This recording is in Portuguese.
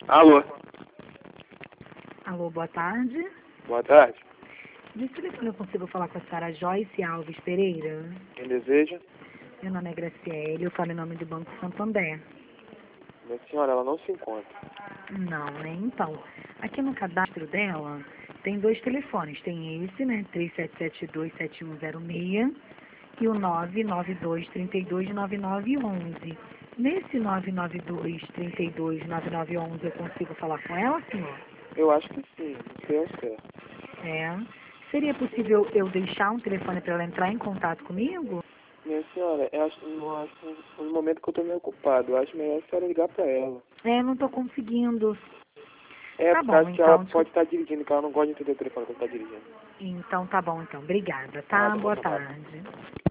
Alô? Alô, boa tarde. Boa tarde. De telefone eu consigo falar com a senhora Joyce Alves Pereira? Quem deseja? Meu nome é Graciele, eu falo em nome do Banco Santander. Minha senhora, ela não se encontra. Não, né? Então, aqui no cadastro dela tem 2 telefones. Tem esse, né? 37727106 e o 992329911. Nesse 992329911 eu consigo falar com ela, senhor? Eu acho que sim, não sei ao certo. É. Seria possível eu deixar um telefone para ela entrar em contato comigo? Minha senhora, eu acho, no momento que eu tô meio ocupado, eu acho melhor a senhora ligar pra ela. É, não estou conseguindo. É, Tá porque bom, acho que ela então. pode estar dirigindo, que ela não gosta de atender o telefone quando tá dirigindo. Então tá bom, então. Obrigada, tá? Nada, bom Boa trabalho. tarde.